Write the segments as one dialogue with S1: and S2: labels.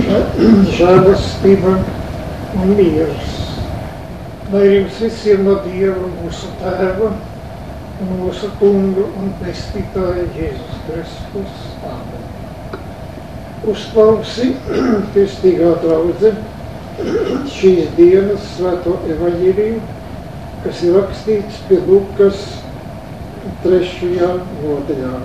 S1: žēlastība un miers. Lai jums visiem no Dieva mūsu Tēva un mūsu Kunga un Pestītāja Jēzus Kristus. Āmen. Uzklausi, kristīgā draudze, šīs dienas svēto evaņģēliju, kas ir rakstīts pie Lukas 3. nodaļā.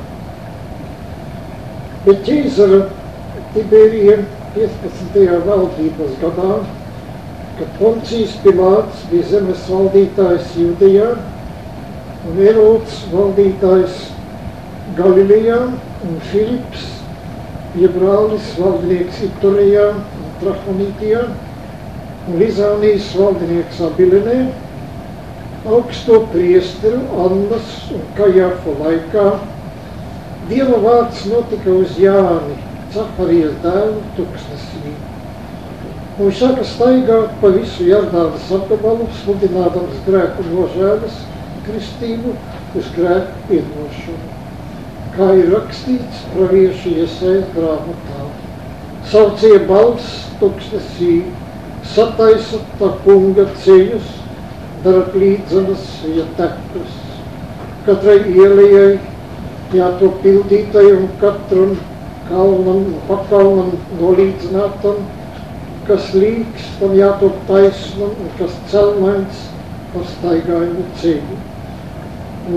S1: Bet ķēzara Tiberija 15. valdības gadā, kad Poncijs Pilāts bija zemes valdītājs Jūdejā un Erods valdītājs Galilejā un Filips, Brālis valdinieks Iturejā un Trakonītijā un Lizānijas valdinieks Abilenē, augsto priesteru Annas un Kajafa laikā Dieva vārds notika uz Jāni, Cakarijas dēlu tuksnesī. Un sāka staigāt pa visu Jordānas apgabalu, sludinādams grēku nožēlas kristību uz grēku piedošanu. Kā ir rakstīts pravieša Jesaja grāmatā. Saucie balss tuksnesī, sataisa tā kunga ceļus, dara līdzenas viņa tekus. Katrai ielejai jātop pildītai un katram kalnam un pakalnam nolīdzinātam, kas līgs, tam jātop taisnam un kas celmains par staigājumu ceļu. Un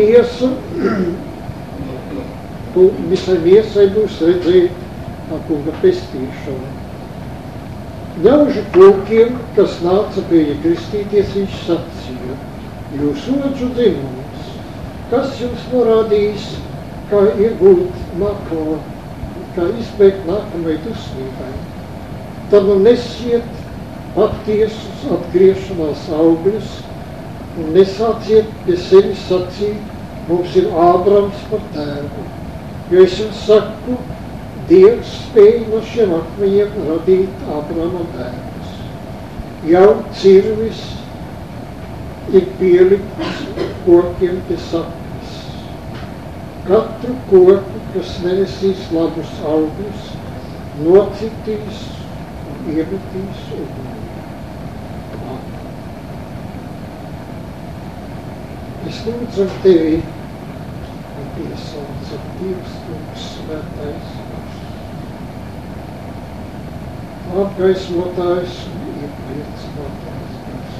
S1: visai miesai būs redzēt tā kunga pestīšanu. Ļaužu pulkiem, kas nāca pie viņa kristīties, viņš sacīja: jūs odžu dzimums, kas jums norādījis, kā iegūt nākamo, kā izbēgt nākamai dusmībai? Tad nu nesiet patiesus atgriešanās augļus un nesāciet pie sevis sacīt: mums ir Ābrams par tēvu. Jo es jums saku, Dievs spēj no šiem akmeņiem radīt Ābrama bērnus. Jau cirvis ir pielikts kokiem pie saknes. Katru koku, kas nenesīs labus augļus, nocitīs un iemetīs ugunī. Es lūdzam tevi un piesaucam Dievs kungs svētais, apgaismotājs un iepriecinātājs gars.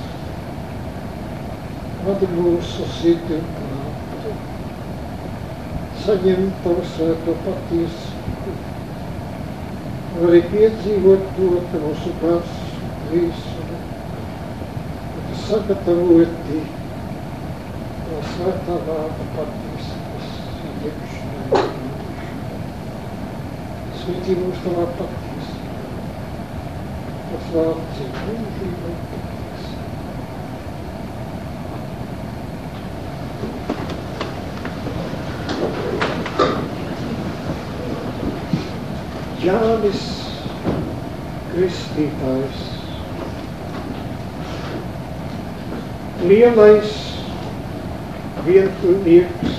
S1: Vadi mūsu sirdi un prātu, saņem tavu svēto patiesību, un arī piedzīvot to, ka mūsu gars līsumi, un tu sagatavoti no svētā vārda patiesības iekšanai. Svētī mūs tavā patiesībā. Tas vārds ir mūžība un patiesība. Jānis Kristītājs, lielais vientuļnieks,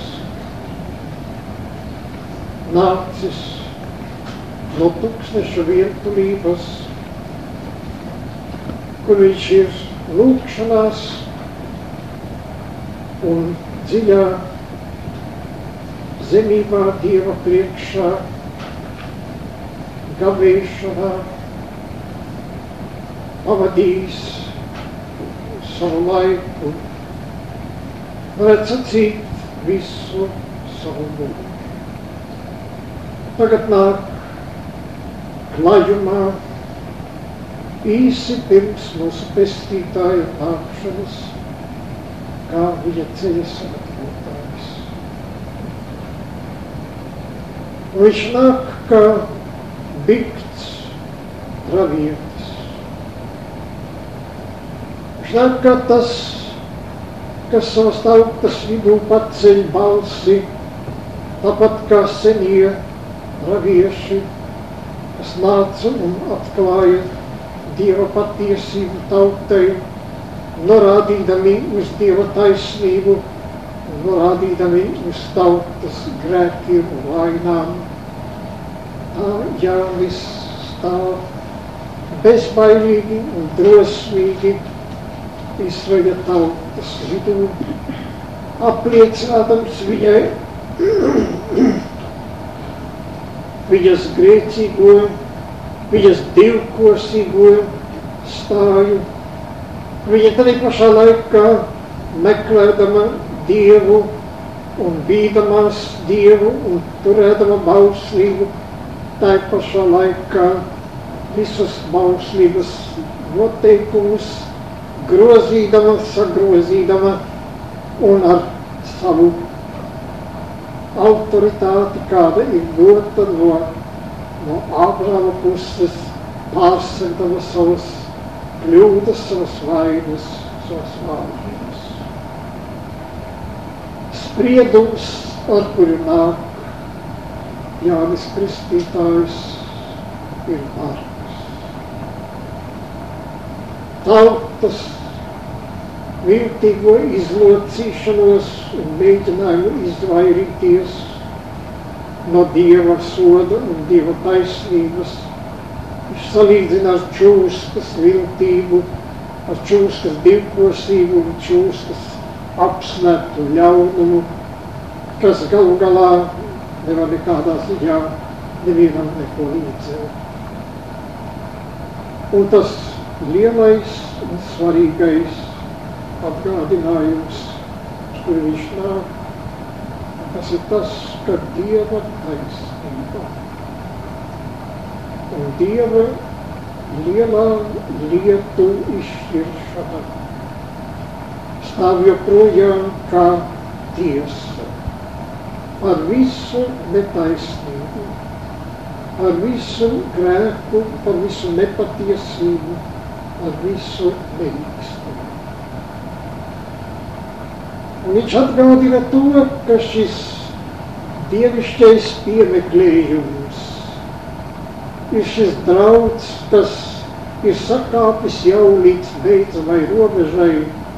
S1: nācis no tūkstneša vientuļības, kur viņš ir lūgšanās un dziļā zemībā Dieva priekšā, gavēšanā, pavadījis savu laiku, varētu sacīt visu savu mūžu. Tagad nāk klājumā, īsi pirms mūsu pestītāja nākšanas, kā viņa ceļa sagatavotājs. Viņš nāk kā bikts pravietis. Viņš nāk kā tas, kas savas tautas vidū paceļ balsi, tāpat kā senie pravieši, kas nāca un atklāja Dieva patiesību tautai, norādīdami uz Dieva taisnību, norādīdami uz tautas grēkiem un vainām. Tā Jānis stāv bezbailīgi un drosmīgi Izraēļa tautas vidū, apliecinādams viņai viņas grēcīgo, viņas divkosīgo stāju. Viņa arī pašā laikā meklēdama Dievu un bīdamās Dievu un turēdama bauslību, tai pašā laikā visas bauslības noteikumus grozīdama, sagrozīdama un ar savu autoritāti, kāda ir dota no Ābrama puses, pārsegdama savas kļūdas, savas vainas, savas vājības. Spriedums, ar kuru nāk Jānis Kristītājs, ir bargs. Tautas viltīgo izlocīšanos un mēģinājumu izvairīties no Dieva soda un Dieva taisnības. Viņš salīdzina ar čūskas viltību, ar čūskas divkosību un čūskas apsnērtu ļaunumu, kas galu galā nevar nekādā ziņā nevienam neko līdzēt. Un tas lielais un svarīgais atgādinājums, uz kuru viņš nāk, tas ir tas, ka Dieva taisnība un Dieva lielā lietu izšķiršana stāv joprojām kā tiesa par visu netaisnību, par visu grēku, par visu nepatiesību, par visu neīkstību. Un viņš atgādina to, ka šis dievišķais piemeklējums ir šis draudz, kas ir sakāpis jau līdz beidzamai robežai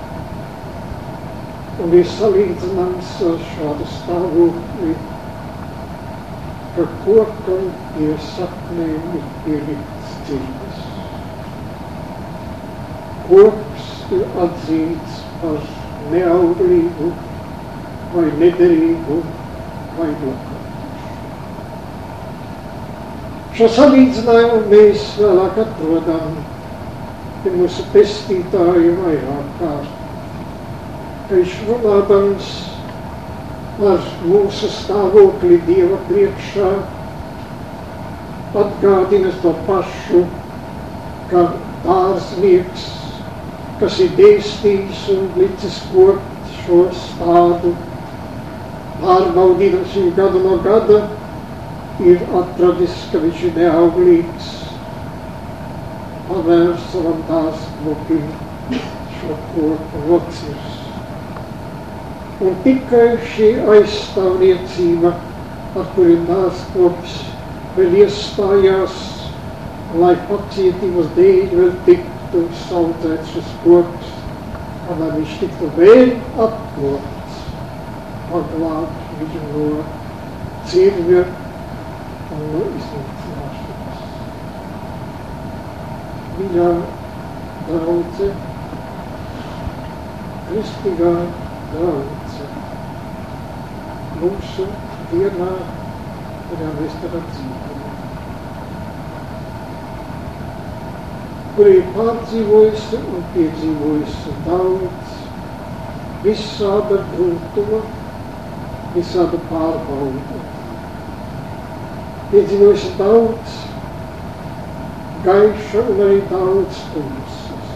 S1: un ir salīdzināms ar šādu stāvokli, ka kokam pie saknēm ir pielikts cirvis. Koks ir atzīts par neauglīgu vai nederīgu vai nokautušu. Šo salīdzinājumu mēs vēlāk atrodam pie mūsu pestītāja vairāk kārt. Viņš runādams ar mūsu stāvokli Dieva priekšā atgādina to pašu, ka dārznieks, kas ir dēstījis un licis kopt šo stādu, pārbaudīdams viņu gadu no gada, ir atradis, ka viņš ir neauglīgs, pavērs savam dārzkopim šo kopu locirs. Un tikai šī aizstāvniecība, ar kuri dārzkops vēl iestājās, lai pacietības dēļ vēl tiktu saudzēts šis kops, kamēr viņš tiktu vēl apkopts, paglābt viņu no cirvja un no iznīcināšanas. Mīļā draudze, kristīgā draudze, mūsu dienā, kurā mēs tagad dzīvojam, kur ir pārdzīvojusi un piedzīvojusi daudz visāda grūtuma, visāda pārbauda. Piedzīvojusi daudz gaiša un arī daudz tumsas.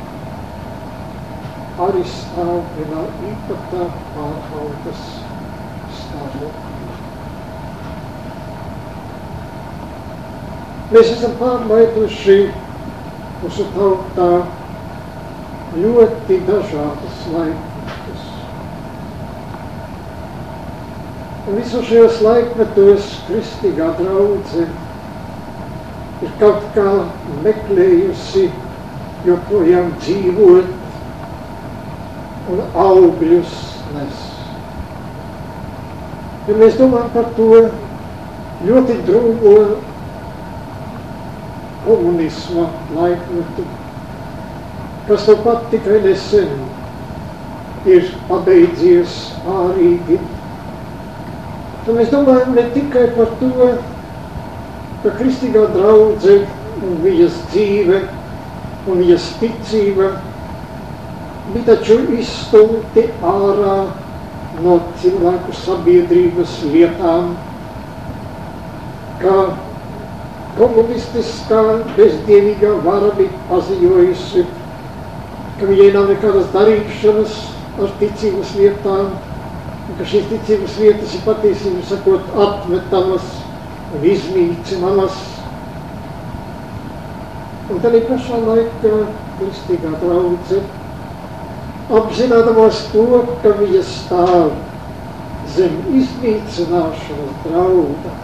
S1: Arī stāv vienā īpatā pārbaudas stāvoklī. Mēs esam pārbaiduši mūsu tautā ļoti dažādas laikmetus. Un visos šajos laikmetos kristīgā draudze ir kaut kā meklējusi joprojām dzīvot un augļus nes. Ja mēs domājam par to ļoti drūmo komunisma laikmetu, kas nu pat tikai nesen ir pabeidzies ārīgi. Tad mēs domājam ne tikai par to, ka kristīgā draudze un viņas dzīve un viņas ticība bija taču izstumti ārā no cilvēku sabiedrības lietām, kā komunistiskā bezdievīgā vara bija paziņojusi, ka viņai nav nekādas darīšanas ar ticības lietām, un ka šīs ticības lietas ir patiesībā sakot atmetamas un iznīcinamas. Un tad pašā laikā kristīgā draudze, apzinādamās to, ka viņa stāv zem iznīcināšanas drauda,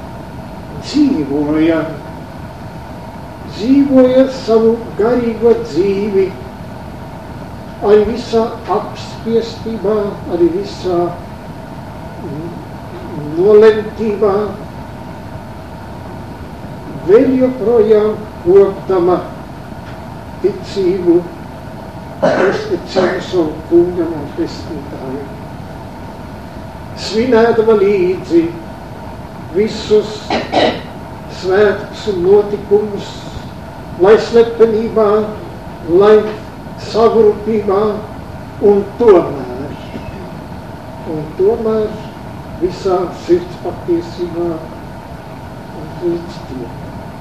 S1: dzīvoja savu garīgo dzīvi, arī visā apspiestībā, arī visā nolentībā, vēl joprojām kopdama ticību, uzticību savu kungam un pestītājiem. Svinēdama līdzi visus svētkus un notikumus, lai slepenībā, lai sagrupībā, un tomēr visā sirds patiesībā un līdz Dievam.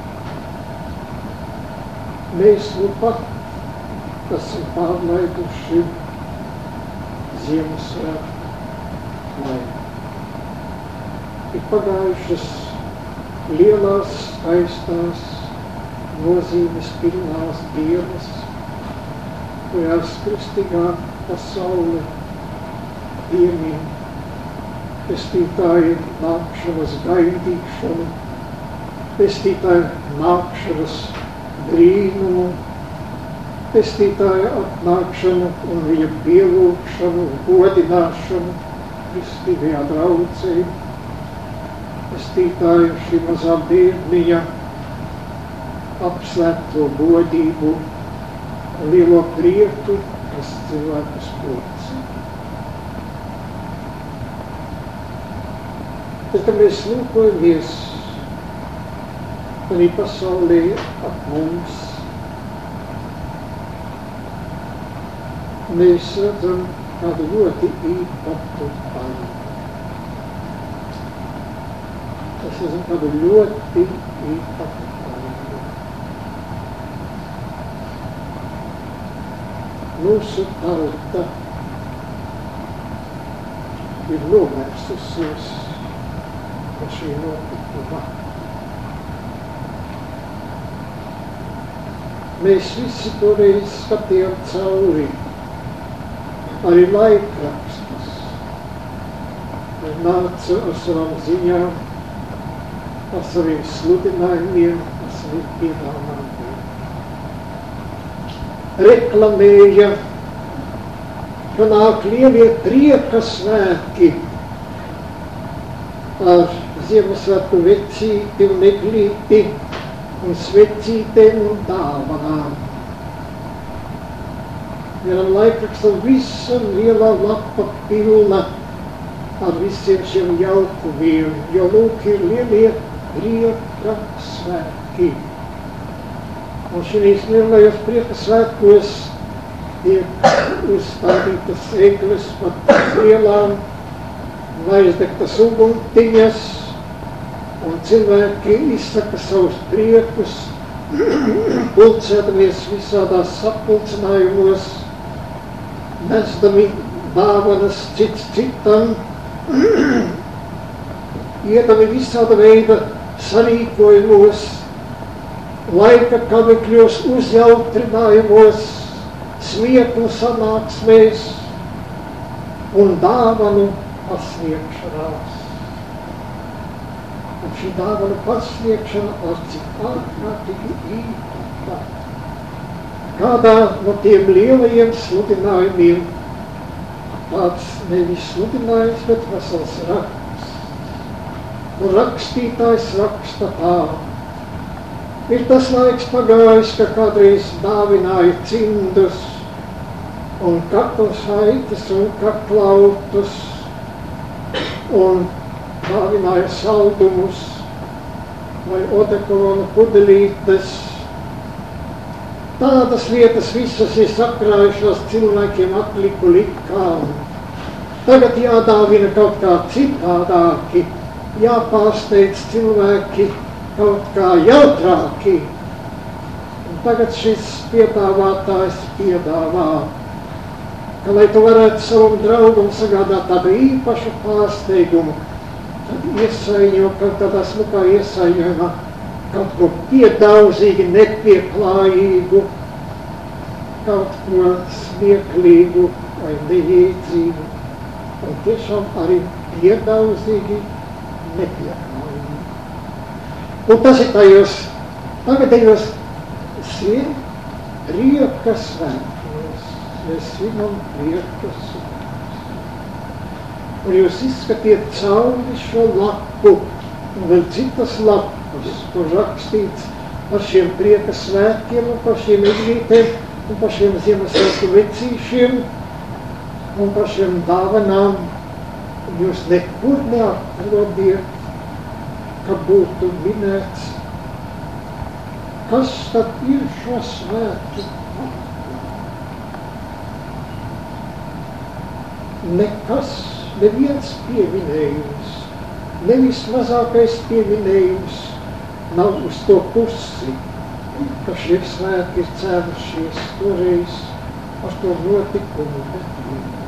S1: Mēs nu pat esam pārlaiduši Ziemassvētku laiku. Ir pagājušas lielās, skaistās, nozīmes pilnās dienas, kurās kristīgā pasaule piemin pestītāju nākšanas gaidīšanu, pestītāju nākšanas brīnumu, pestītāja atnākšanu un viņa pielūgšanu un godināšanu kristīgajā draudzē, pestītāja šī mazā bērniņa apslēpto godību un lielo prieku, kas cilvēkus pulcina. Tad, kad mēs lūkojamies arī pasaulē ap mums, mēs redzam kādu ļoti īpatu ainu. Es redzam kādu ļoti īpatu ainu. Mūsu tauta ir novērsusies no šī notikuma. Mēs visi toreiz skatījām cauri arī laikrakstus. Nāca ar savām ziņām, ar saviem sludinājumiem, ar saviem piedāvājumiem. Reklamēja, ka nāk lielie prieka svētki ar Ziemassvētku vecīti un eglīti un svecītēm un dāvanām. Vienam laikrakstam visa lielā lapa pilna ar visiem šiem jaukumiem, jo lūk ir lielie prieka svētki. Un šīs lielajos prieka svētkos tiek uzstādītas egles pat lielām, aizdegtas uguntiņas, un cilvēki izsaka savus priekus, pulcēdamies visādās sapulcinājumos, nesdami dāvanas cits citam, iedami visāda veida sarīkojumos, laika kamekļos, uzjautrinājumos, smieklu sanāksmēs un dāvanu pasniegšanās. Un šī dāvana pasniegšana ar cik ārkārtīgi īpata. Kādā no tiem lielajiem sludinājumiem, tāds nevis sludinājums, bet vesels raksts. Un rakstītājs raksta tā: Ir tas laiks pagājis, ka kādreiz dāvināja cimdus un kaklšaites un kaklautus un dāvināja saldumus vai odekolona pudelītes. Tādas lietas visas ir sakrājušās cilvēkiem atliku likām. Tagad jādāvina kaut kā citādāki, jāpārsteidz cilvēki kaut kā jautrāki. Un tagad šis piedāvātājs piedāvā, ka, lai tu varētu savam draugam sagādāt tādu īpašu pārsteigumu, tad iesaiņo kaut tādā smukā iesaiņojumā kaut ko piedaudzīgi, nepieklājīgu, kaut ko smieklīgu vai nejēdzīgu, un tiešām arī piedaudzīgi, nepieklājīgi. Un tas ir tajos tagadējos Riekas svētkos. Mēs svinam Riekas svētkos. Un jūs izskatiet cauri šo lapu un vēl citas lapas, kur rakstīts par šiem prieka svētkiem un par šiem eglītēm un par šiem Ziemassvētku vecīšiem un par šiem dāvanām. Un jūs nekur neatrodiet, ka būtu minēts, kas tad ir šo svētku pamatā. Nekas, neviens pieminējums, nevis mazākais pieminējums nav uz to pusi, ka šie svētki ir cēlušies toreiz ar to notikumu Betlemē.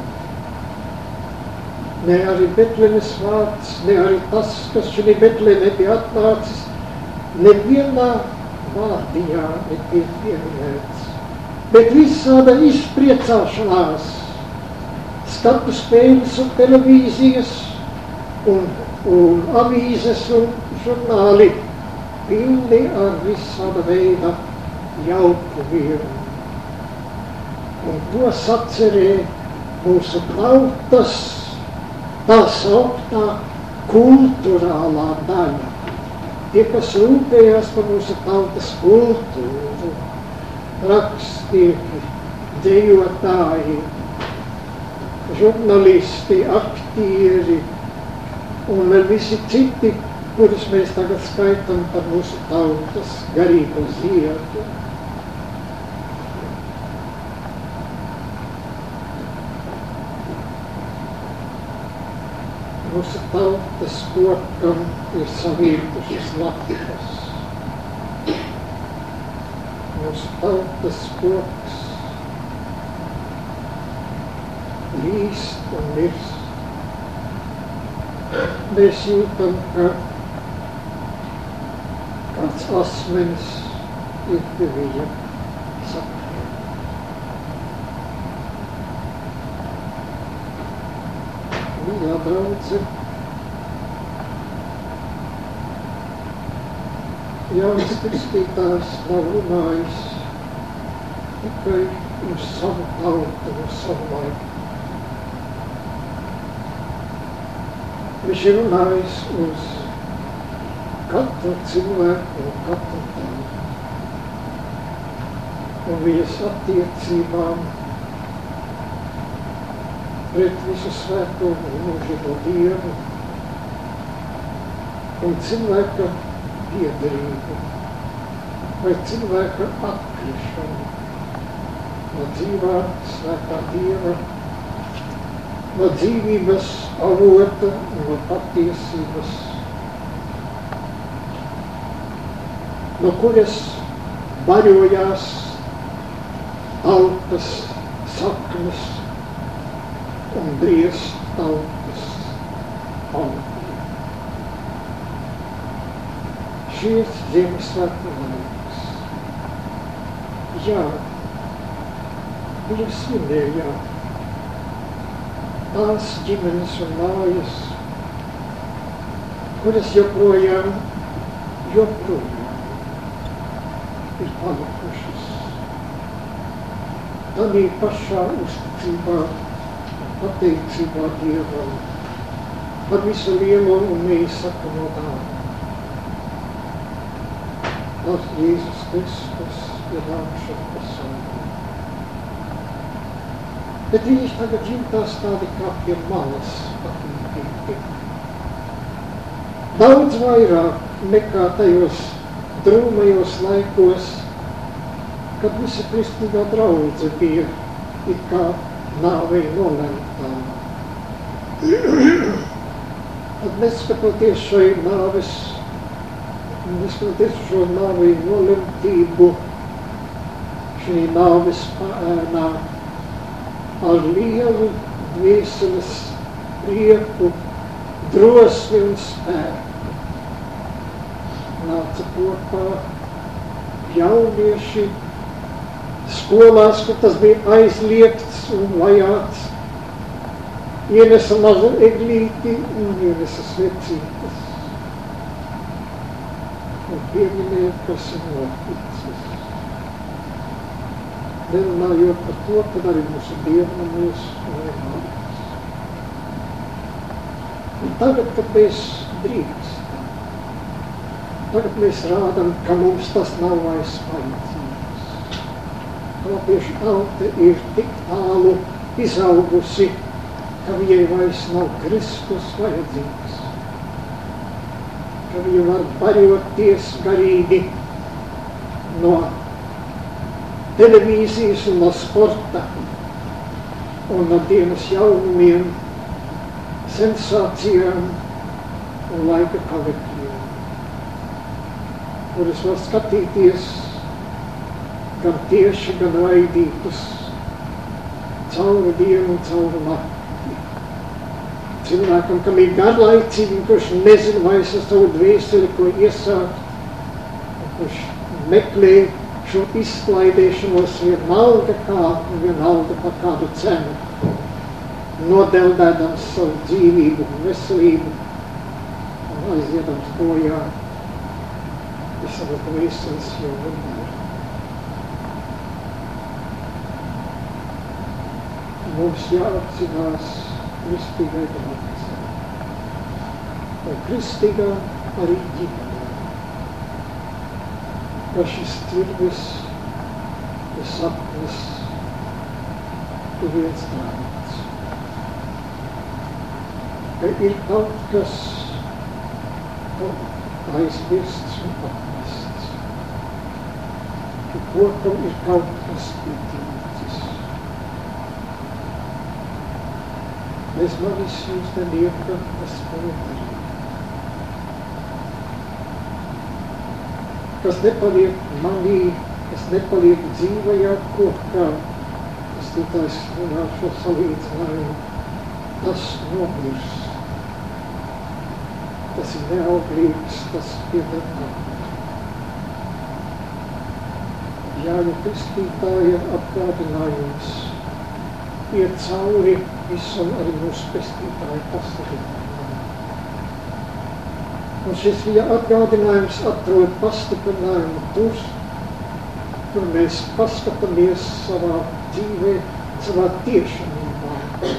S1: Ne arī Betlemes vārds, ne arī tas, kas šī Betlemē bija atnācis, nevienā vārdiņā netiek pieminēts. Bet visāda izpriecāšanās, skatu spēles un televīzijas un avīzes un žurnāli pilni ar visāda veida jaukumiem. Un to sacerē mūsu tautas tā sauktā kulturālā daļa. Tie, kas rūpējās par mūsu tautas kultūru, rakstnieki, dejotāji, žurnālisti, aktieri un vēl visi citi, kurus mēs tagad skaitam par mūsu tautas garīgo ziedu. Mūsu tautas kokam ir savītušas lapas. Mūsu tautas koks līst un mirst. Mēs jūtam, ka kāds asmenis ir pie viņa sapņiem. Mīļā draudze, Jānis Kristītājs nav runājis tikai uz savu tautu, uz savu laiku. Viņš ir runājis uz katru cilvēku un katru tautu. Un viņas attiecībām pret visu svēto un mūžīgo Dievu un cilvēka piederību vai cilvēka atkrišanu no dzīvā svētā Dieva, no dzīvības avota un no patiesības, no kuras baļojās tautas saknes un briest tautas augļi. Šīs Ziemassvētku laiks. Jā, viņa svinēja tās ģimenes un mājas, kuras joprojām ir palikušas. Tādā pašā uzticībā un pateicībā Dievam par visu lielo un neizsakamo dāvanu. ar Jēzus Kristus ienākšanu pasaulē. Bet viņš tagad jūtās tādi kā pie malas attīstīgi. Daudz vairāk nekā tajos drūmajos laikos, kad visa kristīgā draudze bija it kā nāvei nolemtā. Tad neskatoties šo nāvei nolemtību, šī nāves paēnā ar lielu dvēseles prieku, drosmi un spēku nāca kopā jaunieši skolās, kur tas bija aizliegts un vajāts, ienesa mazu eglīti un ienesa svecītes un pieminēja, kas ir noticis. Nerunājot par to, kad arī mūsu dievnamos vajag. Un tagad, kad mēs drīkstam, tagad mēs rādam, ka mums tas nav vairs vajadzīgs. Klapiešu tauta ir tik tālu izaugusi, ka viņai vairs nav Kristus vajadzīgs. Ka viņa var baļoties garīgi no televīzijas un no sporta un no dienas jaunumiem, sensācijām un laika kavekļiem, kuras var skatīties gan tieši, gan raidītus cauri dienu un cauri nakti. Cilvēkam, kam ir garlaicīgi, kurš nezina vairs ar savu dvēseli, ko iesākt, kurš meklē šo izklaidēšanos vienalga kā un vienalga par kādu cenu, nodeldēdams savu dzīvību un veselību un aiziedams bojā visavas dvēseles jau vienmēr. Mums jāapzinās kristīgai draudzē, un kristīgā arī ģimenē, ka šis tirgus, tas sapnis ir viens drauds, ka ir kaut kas aizmirsts un atmests, ka kokam ir kaut kas pietīcis. Mēs man izsūs neniekam, kas paliek, kas nepaliek manī, kas nepaliek dzīvajā kokā, kas tītājs runā šo salīdzinājumu, tas nomirs. Tas ir neauglīgs, tas pieder nākt. Jāņa Kristītāja atgādinājums iet cauri visam arī mūsu pestītāju pastiprinājumu. Un šis viņa atgādinājums atrod pastiprinājumu tur, kur mēs paskatāmies savā dzīvē, savā tiešamībā,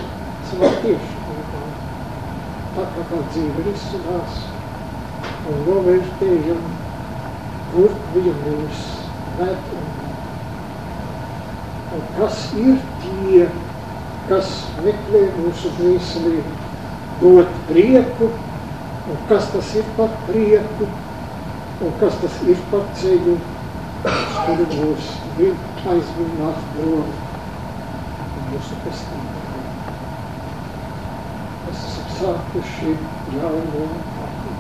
S1: tā kā dzīve risinās un novērtējam, kur viņa mūs ved un kas ir tie, kas meklē mūsu dvēselī dot prieku, un kas tas ir par prieku, un kas tas ir par ceļu, kuru mūs aizvināt prom mūsu pestītāju. Mēs esam sākuši jauno paku.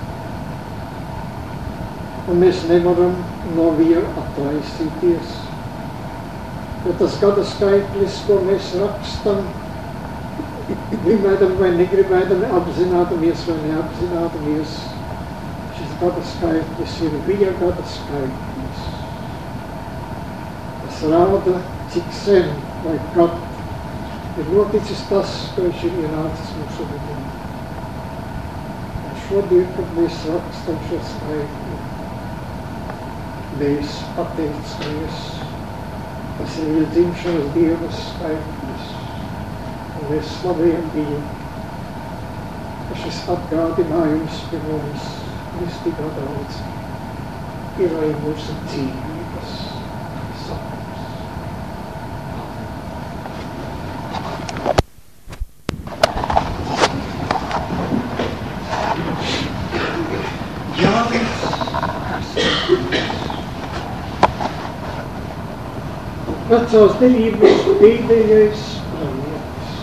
S1: Un mēs nevaram no viņa atlaisīties. Jo tas gada skaitlis, ko mēs rakstam, gribēdami vai negribēdami, apzinādamies vai neapzinādamies, šis gada skaitlis ir viņa gada skaitlis. Tas rāda, cik sen vai kad ir noticis tas, ka viņš ir ienācis mūsu vidū. Un šodien, kad mēs rakstam šo skaitli, mēs pateicamies. Tas ir viņa dzimšanas Dievas skaitlis, un mēs slavējam viņu, ka šis atgādinājums pie mums kristīgā draudze, ir arī mūsu dzīvības sapnis. Jānis Kristīns. Vecās derības pēdējais pravietis.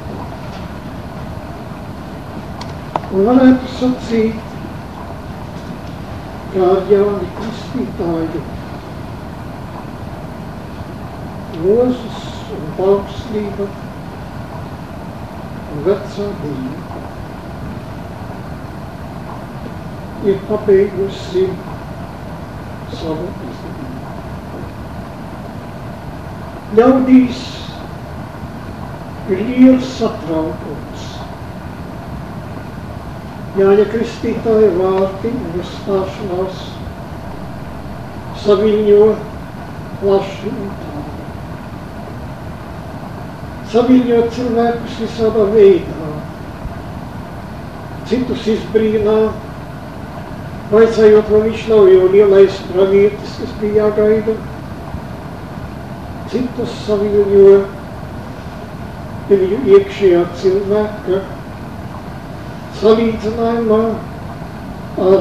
S1: Un varētu sacīt, kā ar Jāni Kristītāju Mūzes un Bauslība un vecā derība ir pabeigusi savu izdevību. Ļaudīs ir liels satraukums. Jāņa Kristītāja vārti un uzstāšanās saviņo plaši un tālu. Saviņo cilvēkus visādā veidā, citus izbrīnā, vaicājot, vai viņš nav jau lielais pravietis, kas bija jāgaida, citus saviņo pie viņu iekšējā cilvēka salīdzinājumā ar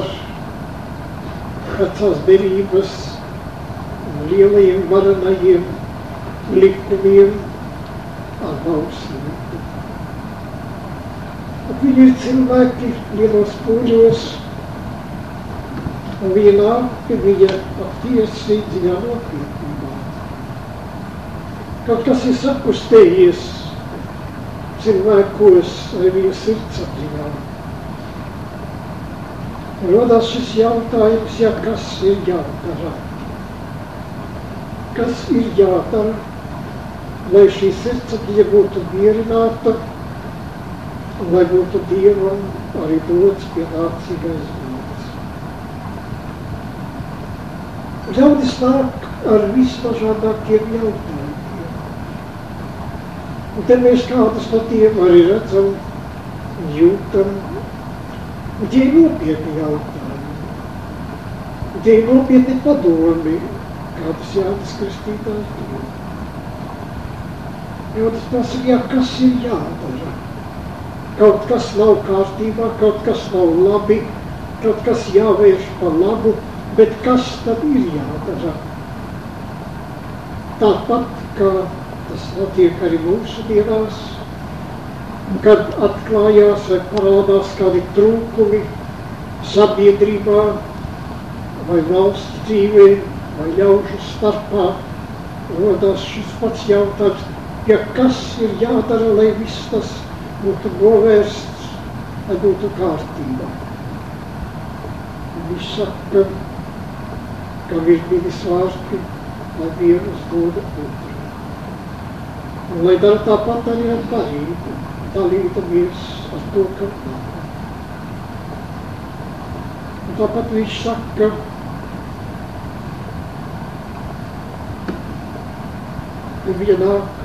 S1: vecās derības lielajiem varenajiem likumiem ar Bauslību. Viņi ir cilvēki lielos pūļos, un viņi nāk pie viņa patiesi dziļā nopietnībā. Kaut kas ir sakustējies cilvēkos vai viņu sirdsapziņā. Rodās šis jautājums, ja kas ir jādara? Kas ir jādara, lai šī sirdsapziņa būtu mierināta un lai būtu Dievam arī dots pienācīgais vārds? Ļaudis nāk ar visdažādākiem jautājumiem. Un te mēs kādus no tiem arī redzam un jūtam. Un tie ir nopietni jautājumi. Un tie ir nopietni padomi, kādas Jānis Kristītājs dod. Ļaudis prasa, ja kas ir jādara? Kaut kas nav kārtībā, kaut kas nav labi, kaut kas jāvērš pa labu, bet kas tad ir jādara? Tāpat, kā tas notiek arī mūsu dienās, kad atklājās vai parādās kādi trūkumi sabiedrībā vai valsts dzīvē vai ļaužu starpā, rodās šis pats jautājums, ja kas ir jādara, lai viss tas būtu novērsts, lai būtu kārtībā. Viņš saka, ka virbinis vārti, lai vienas doda otru. Un lai dara tāpat arī ar darību, dalīdamies ar to, ka nav. Un tāpat viņš saka, ka viņa nāk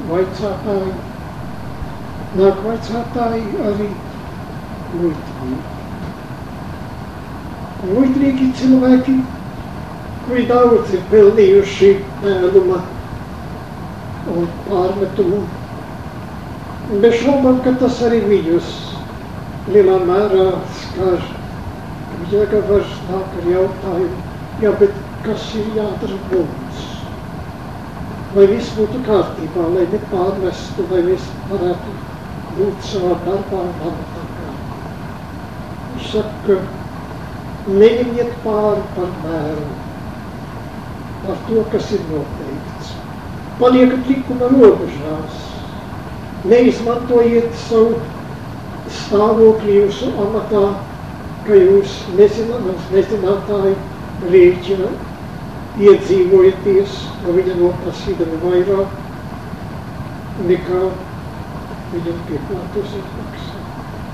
S1: vaicātāji arī muitnieki. Un muitnieki cilvēki, kuri daudz ir pelnījuši mēluma un pārmetumu. Un bez šaubām, ka tas arī viņus lielā mērā skar. Viņi var nāk ar jautājumu, jā, bet kas ir jādara mums? Lai viss būtu kārtībā, lai nepārmestu, lai mēs varētu būt savā darbā un amatā. Viņš saka, neņemiet pāri par mēru, par to, kas ir noteikts. Paliekat likuma robežās. Neizmantojiet savu stāvokli jūsu amatā, ka jūs nezinātāji rēķina iedzīvojaties, no viņa noprasīdami vairāk, nekā viņam pieklātos izmaksā.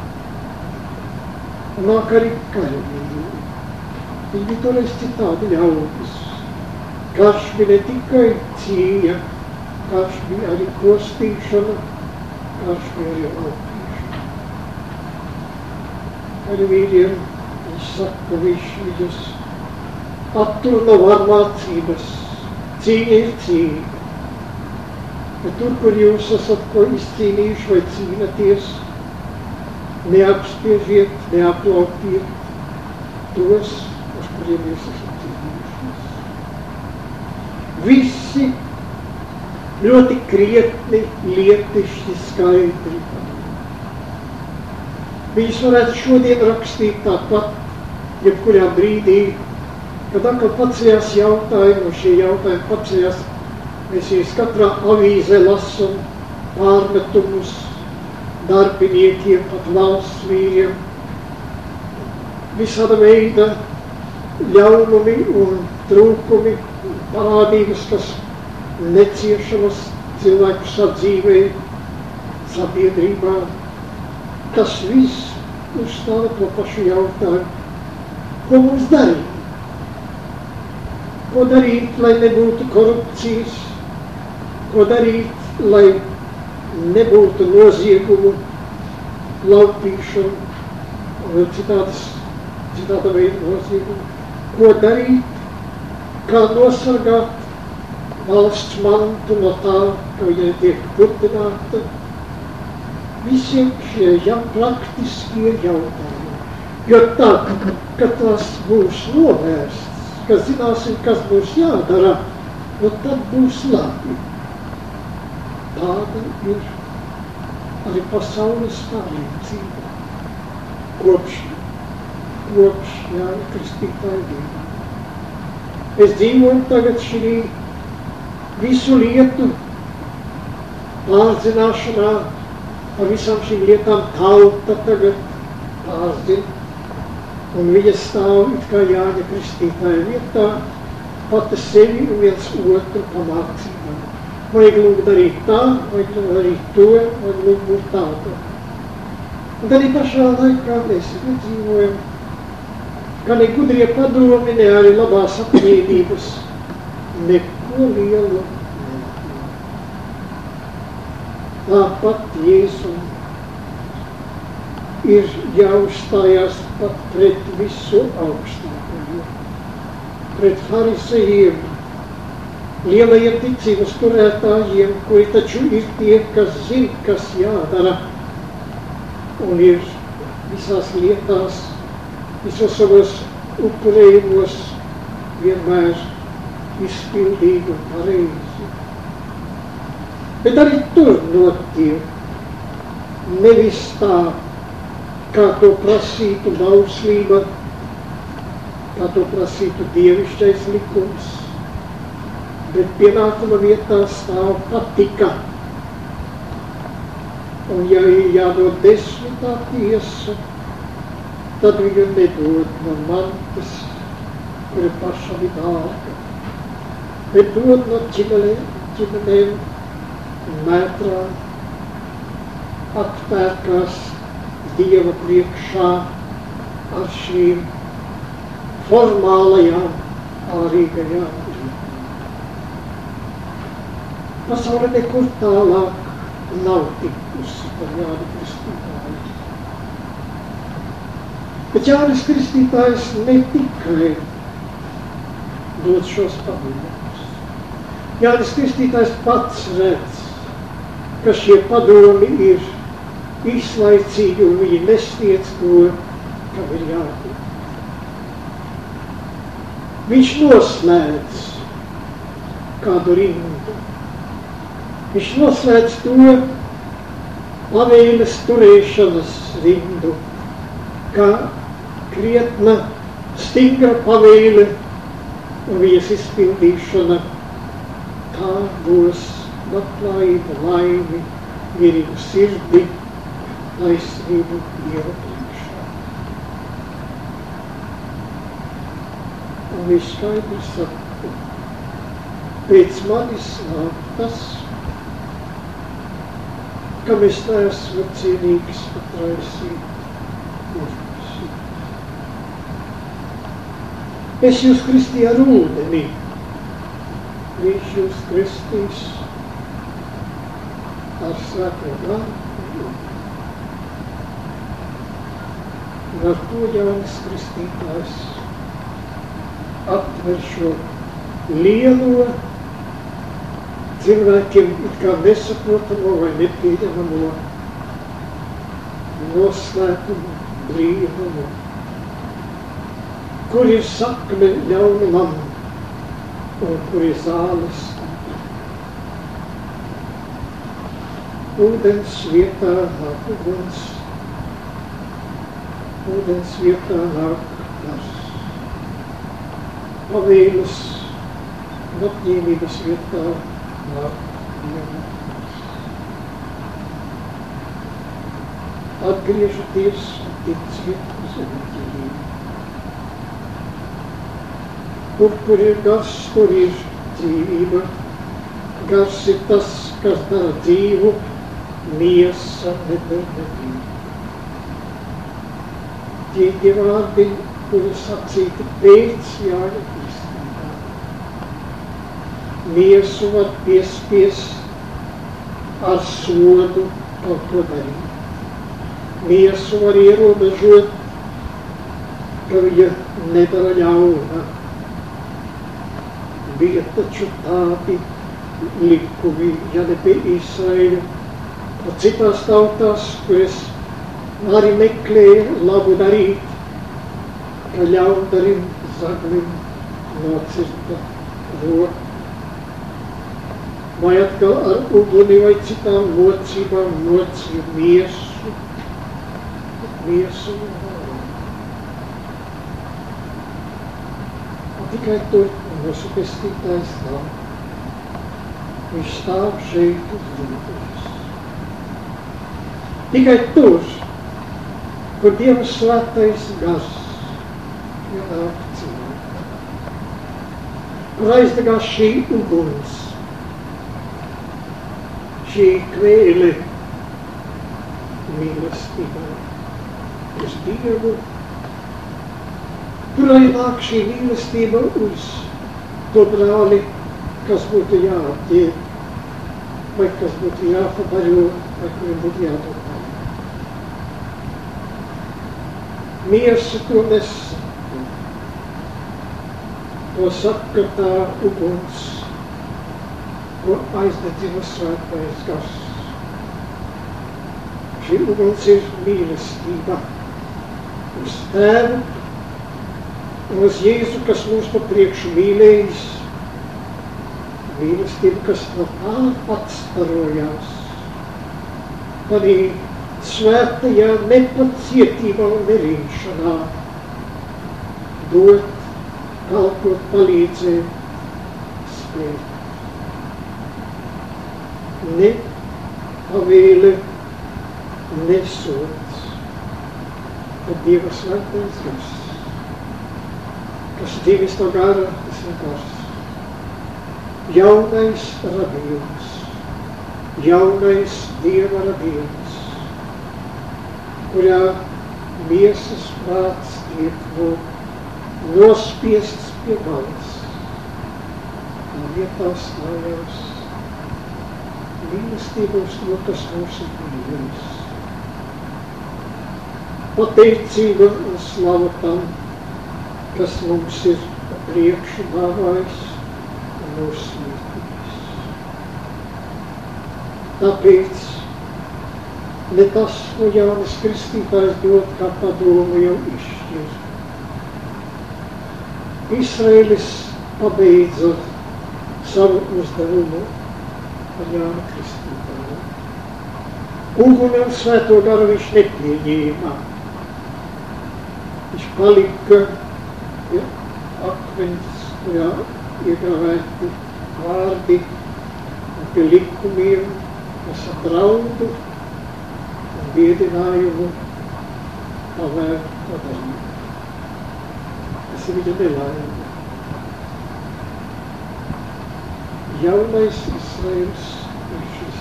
S1: Nāk arī karavīri. Viņi bija toreiz citādi ļaudis. Karš bija ne tikai cīņa, karš bija arī postīšana, karš bija arī laupīšana. Karavīriem viņš saka, ka viņš viņus attur no varmācības. Cīņa ir cīņa. Bet tur, kur jūs esat ko izcīnījuši vai cīnaties, neapspiežiet, neaplaupiet tos, uz kuriem jūs esat cīnījušies. Visi ļoti krietni, lietišķi, skaidri. Viņus varētu šodien rakstīt tāpat, jebkurā brīdī, kad atkal paceļās jautājumi, un šie jautājumi paceļās, mēs viņus katrā avīzē lasam pārmetumus darbiniekiem, pat valsts vīriem, visāda veida ļaunumi un trūkumi, parādības, kas neciešamas cilvēku sadzīvē, sabiedrībā. Tas viss uzstāda to pašu jautājumu. Ko mums darīt? Ko darīt, lai nebūtu korupcijas? Ko darīt, lai nebūtu noziegumu, laupīšanu un vēl citāda veida noziegumu? Ko darīt? Kā nosargāt valsts mantu no tā, ka viņai tiek putināta? Visiem šie praktiskie jautājumi. Jo tad, kad tas būs novērsts, kad zināsim, kas būs jādara, nu tad būs labi. Tāda ir arī pasaules pārliecība. Kopš Jāņa Kristītāja dienā. Es dzīvoju tagad šī visu lietu pārzināšanā, par visām šīm lietām tauta tagad pārzina, un viņa stāv it kā Jāņa Kristītāja vietā, pati sevi un viens otru pamācībā. Vajag lūgt darīt tā, vajag lūgt darīt to, vajag lūgt būt tādu. Un arī pašā laikā mēs dzīvojam, ka ne gudrie padomi, ne arī labās apņēmības neko lielu neatļauj. Tāpat Jēzum ir jāuzstājās pat pret visu augstāko, pret farisejiem, lielajiem ticības turētājiem, kuri taču ir tie, kas zina, kas jādara, un ir visās lietās, visos savos upurējumos vienmēr izpildīgi un pareizi. Bet arī tur notiek nevis tā, kā to prasītu bauslība, kā to prasītu dievišķais likums, bet pienākuma vietā stāv patika. Un ja ir jādod 10. tiesa, tad viņu nedod no mantas, kura paša ir dārga, bet dod no ģimenēm un mētrā, atpērkās Dieva priekšā ar šīm formālajām, ārīgajām lietām. Pasaule nekur tālāk nav tikusi par Jāni Kristītāju. Bet Jānis Kristītājs ne tikai dod šos padomus. Jānis Kristītājs pats redz, ka šie padomi ir īslaicīgi un viņi nesniedz to, kam ir jābūt. Viņš noslēdz kādu rindu. Viņš noslēdz to pavēles turēšanas rindu, kā krietna, stingra pavēle un viņas izpildīšana, tā būs labklājība, laimi, mierīgu sirdi, taisnību Dieva priekšā. Un viņš skaidri saka, pēc manis nāk tas, kam es neesmu cienīgs patraisīt uzprasīt. Es jūs kristīju ar ūdeni, viņš jūs kristīs ar svēto garu. Un ar to Jānis Kristītājs atver šo lielo cilvēkiem it kā nesaprotamo vai nepieņemamo noslēpumu, brīnumu, kur ir sakne ļaunumam un kur ir zāles. Ūdens vietā nāk uguns, ūdens vietā nāk gars. Pavēles un apņēmības vietā nāk Dieva. Atgriežaties un ticiet uz evaņģēliju. Kur ir gars, tur ir dzīvība. Gars ir tas, kas dara dzīvu, miesa nedara dzīvu. Tie vārdi, kuri sacīti pēc Jāņa kristībā. Miesu var piespiest ar sodu kaut ko darīt. Miesu var ierobežot, ka viņa nedara ļauna. Bija taču tādi likumi, ja ne pie Izraēļa, un citās tautās, kuras arī meklēja labu darīt, ka ļaundarim zaglim nocirta roka. Vai atkal ar uguni vai citām mocībām mocīja miesu un vāru. Un tikai tur mūsu pestītājs nav. Viņš stāv šeit uz robežas. Tikai tur, kur Dieva svētais gars ienāk cilvēkā, kur aizdegās šī uguns, šī kvēle mīlestībai uz Dievu, kurai nāk šī mīlestība uz to brāli, kas būtu jāatģēb, vai kas būtu jāpabaļo, vai kuriem būtu jādod baļo. Miesa to nesaka. To saka tā uguns, ko aizdedzina svētais gars. Šī uguns ir mīlestība uz Tēvu un uz Jēzu, kas mūs pa priekšu mīlējis. Mīlestība, kas no tā atstarojās. Arī svētajā nepacietībā un nerīšanā dot, kalpot, palīdzēt, spēt. Ne pavēle, ne sods, bet Dieva svētais gars, kas Dievs no gara, tas ir gars. Jaunais radījums, jaunais Dieva radījums, kurā miesas prāts tiek nospiests pie malas, un vietā stājās mīlestība uz to, kas mūs ir mīlējis. Pateicība un slava tam, kas mums ir priekšu dāvājis un mūs smītījis. Tāpēc ne tas, ko Jānis Kristītājs dod, kā padomu jau izšķir. Izraēlis pabeidza savu uzdevumu ar Jāni Kristītāju. Uguni un svēto garu viņš nepieņēma. Viņš palika pie akmens, kurā iegravēti vārdi un pie likumiem, kas draudu un biedinājumu pavērt padarīt. Tas ir viņa nelaime. Jaunais Izraels ir šis,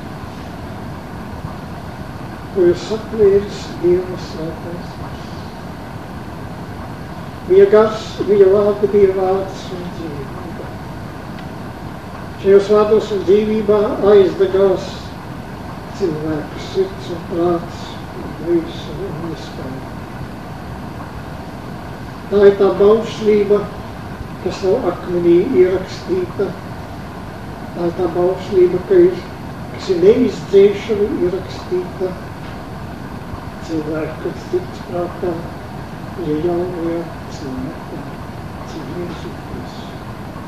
S1: ko ir satvēris Dieva svētais gars. Viņa gars, viņa vārdi bija vārds un dzīvība. Šajos vārdos un dzīvībā aizdegās cilvēku sirds un prāts un dvēsele un iespēja. Tā ir tā baušļība, kas nav akmenī ierakstīta, tā ir tā bauslība, kas ir neizdzēšana ierakstīta cilvēku, kas tic prātā, ja jaunajā cilvēkā, Jēzu Kristu.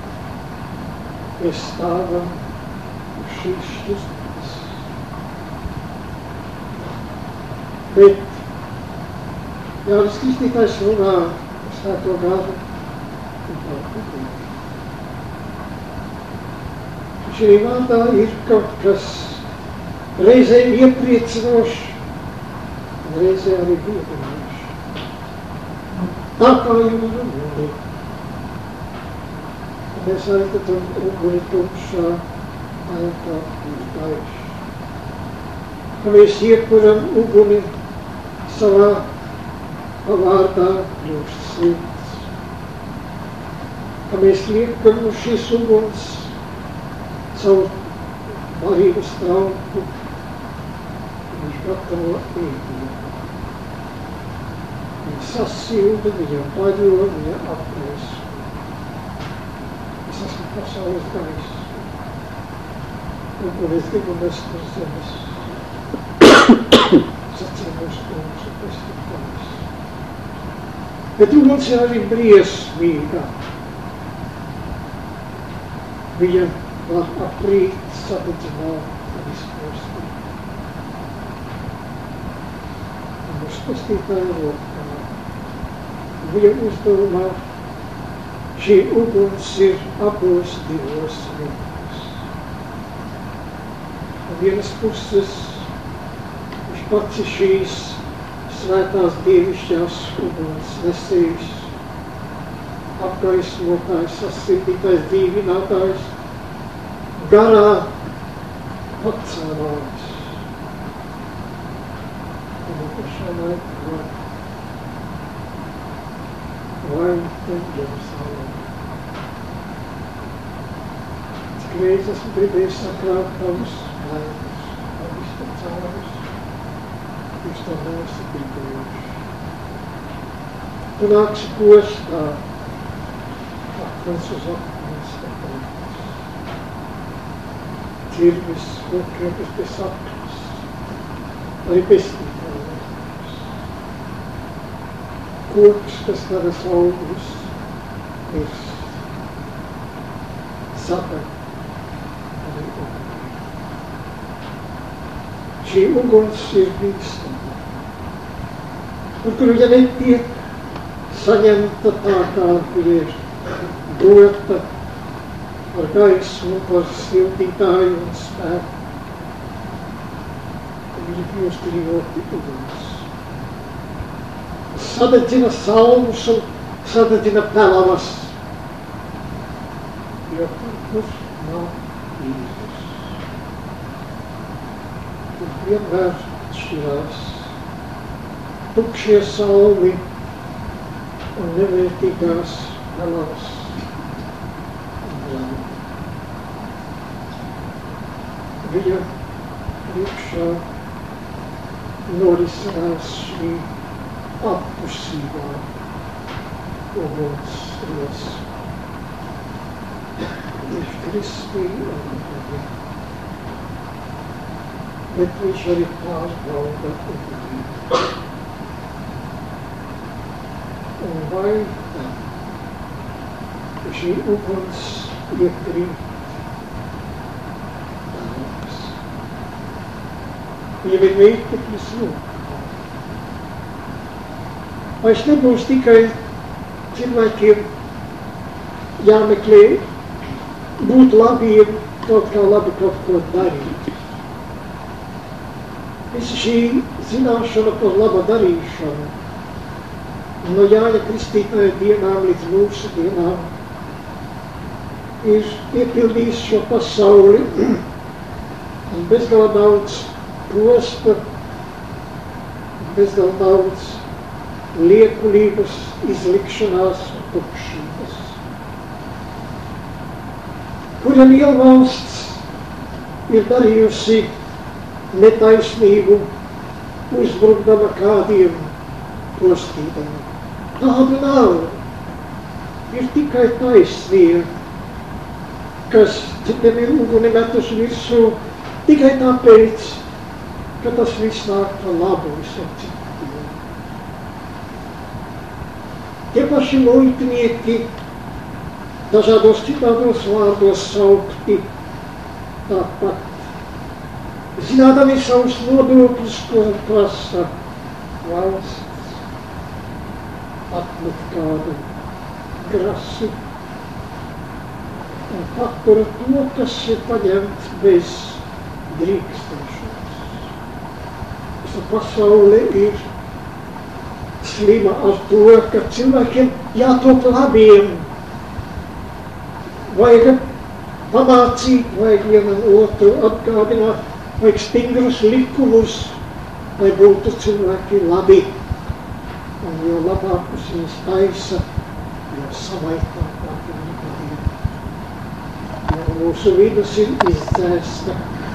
S1: Mēs stāvam uz šīs šķirtnes. Bet Jānis Kristītājs runā par Svēto garu un par upuri. Šī vārdā ir kaut kas reizē iepriecinošs un reizē arī biedinošs. Tā kā jau runāja. Mēs aizvedam uguni tumšā, aitā uz gaišu. Ka mēs iekuram uguni savā vārdā kļūst silts. Ka mēs liekam uz šīs uguns savu barības trauku, viņš gatavo ēdienu. Viņa sasilda, viņa paļo, viņa apēs. Es esmu pasaules gaiss, un es gribu nest uz zemes. Sacīja mūsu kungs un pestītājs. Bet uguns ir arī briesmīga. Viņa var aprīt, sadedzināt un izpostīt. Un mūsu pestītāja rokā. Viņa uzdevumā šī uguns ir abos divos vienos. No vienas puses viņš pats ir šīs svētās dievišķās uguns nesējs, apgaismotājs, sasirdītājs, dzīvinātājs, garā pacēlājs. Un pašā laikā vai Jerusalem. Cik reiz esmu gribējis sakrāt tavus vaigus, tavus pacēlājus, jūs to neesat gribējuši. Tu nāksi postā, akmens uz akmens skatētas. Cirvis, lokietas bez akmens, arī pestītājs. Koks, kas nevis augļus, ir sadeg arī ugunī. Šī uguns ir bīstama, un kur viņa netiek saņemta tā, kā viņa ir dota ar gaismu, par siltītāju un spēku. Viņa kļūst ļoti uguns. Sadedzina salmus un sadedzina pelavas, jo tur nav Jēzus. Tur vienmēr šķirās tukšie salmi un nevērtīgās pelavas un blāvi. Viņa priekšā norisinās šī appusībā uguns riesa. Viņš kristīgi un ugunī, bet viņš arī pārbauda ugunī. Un vai tad, ka šī uguns iekrīt tālāks. Viņa ir veitiklis lūk. Vairs nebūs tikai cilvēkiem jāmeklē būt labiem, kaut kā labi kaut ko darīt. Visa šī zināšana par laba darīšanu no Jāņa Kristītāja dienām līdz mūsu dienām ir iepildījis šo pasauli un bezgalā daudz posta, bezgalā daudz liekulības, izlikšanās un tukšības. Kura lielvalsts ir darījusi netaisnību, uzbrukdama kādiem postīdām. Tādu nav. ir tikai taisnība, kas citiem ir uguni metus virsū, tikai tāpēc, ka tas viss nāk par labu visam citiem. Tie paši muitnieki, dažādos citādos vārdos saukti tāpat, zinādami savus nodokļus, ko prasa valsts, atmet kādu grasu un patura to, kas ir paņemts bez drīkstēšanas. Visa pasaule ir slima ar to, ka cilvēkiem jātop labiem, vajag pamācīt, vajag vienam otru atgādināt, vajag stingrus likumus, lai būtu cilvēki labi. Un jo labākus viņus taisa, jo samaitākāk viņi ir. Jo mūsu vidus ir izdzēsta